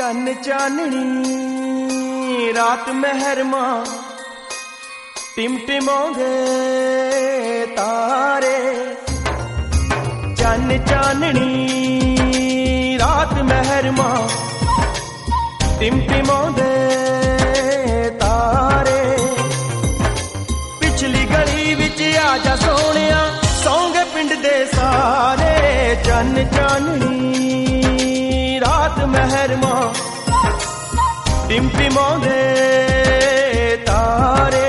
चन्न चाननी रात महरमा टिमटिमाउंदे तारे चन्न चाननी रात महरमा टिमटिमाउंदे तारे पिछली गली विच आजा सोहणिया सौंगे पिंड दे सारे चन्न चाननी रात महरमा टिमटिमाउंदे तारे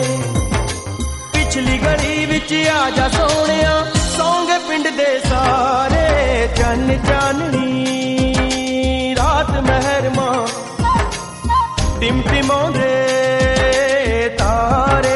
पिछली गली विच आजा सोहणिया सौंगे पिंड दे सारे चन्न चाननी रात महरमा टिमटिमाउंदे तारे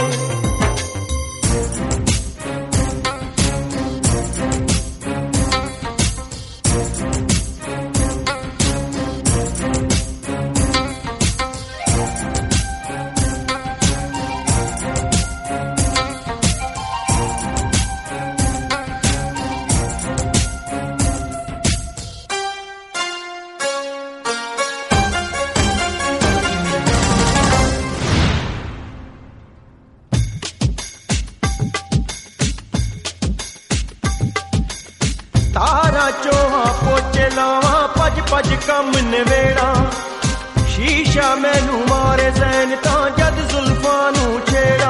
तारा चोहा पोचे लावा पज पज कम नवेड़ा शीशा मैनू मारे जैन तां जद जुल्फां नू छेड़ा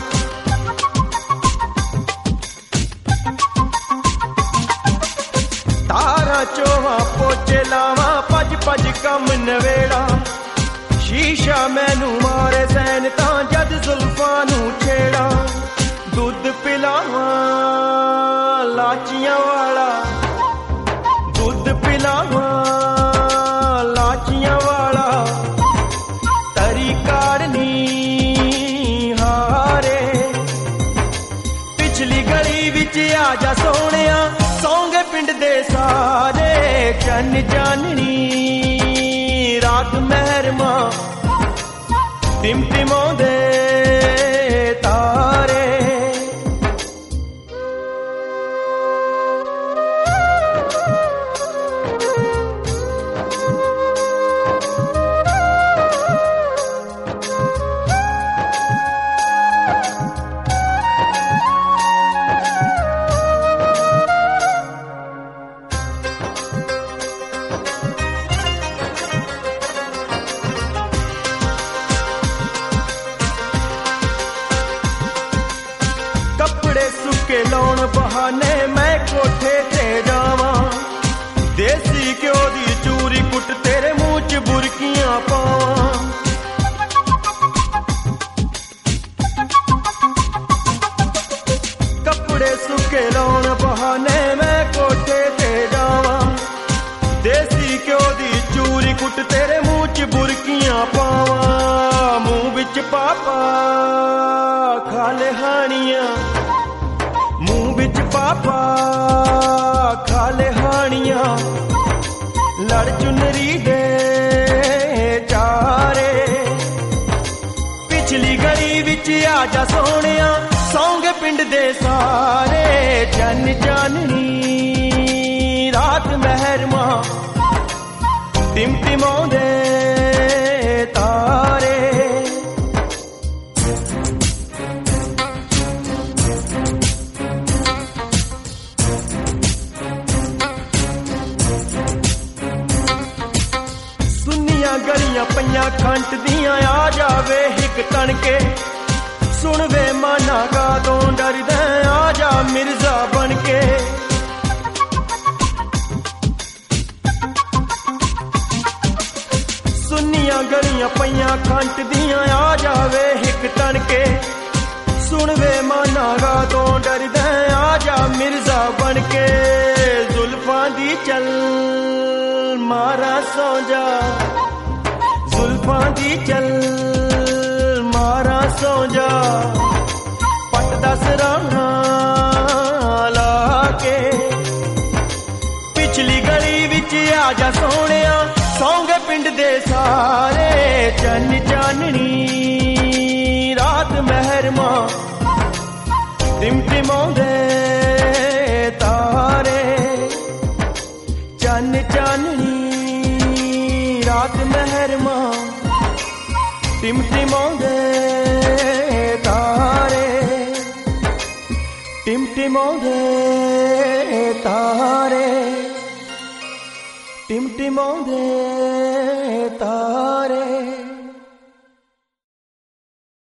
तारा चोहा पोचे लावा पज पज कम नवेड़ा शीशा मैनू मारे जैन तां जद जुल्फां नू छेड़ा दुध पिलावा लाचियां वाला दुध पिलावा लाचियां वाला तरी काढ़नी हारे पिछली गली विच आजा सोहणिया सौंगे पिंड दे सारे चन्न चाननी रात महरमा टिमटिमाउंदे तारे कपड़े सुके लाउण बहाने मैं कोठे ते जावां देसी घ्यो दी चूरी कुट तेरे मूंह च बुरकियां पावां कपड़े सुके लाउण बहाने मैं कोठे ते जावां देसी घ्यो दी चूरी कुट तेरे मूंह च बुरकियां पावां मूंह विच पापा खाले हानियां मूंह विच पापा खाले हानियां लड़ चुनरी दे चारे पिछली गली विच आजा सोहणिया सौंगे पिंड दे सारे चन्न चाननी रात महरमा टिमटिमाउंदे तारे गलियां पईयां खंट दियां आ जावे हिक तणके सुन वे माना कादों डरदा आ जा मिर्जा बनके सुनियां गलियां पईयां खंट दियां आ जावे हिक तणके सुन वे माना कादों डरदा आ जा मिर्जा बनके जुल्फां दी चल मारा सौ जा जुल्फां दी चल मारा सौ जा पट दा सराहना ला के पिछली गली विच आजा सोहणिया सौंगे पिंड दे सारे चन्न चाननी रात महरमा टिमटिमाउंदे तारे चन्न चाननी ਟਿਮਟਿਮਾਉਂਦੇ ਤਾਰੇ ਟਿਮਟਿਮਾਉਂਦੇ ਤਾਰੇ ਟਿਮਟਿਮਾਉਂਦੇ ਤਾਰੇ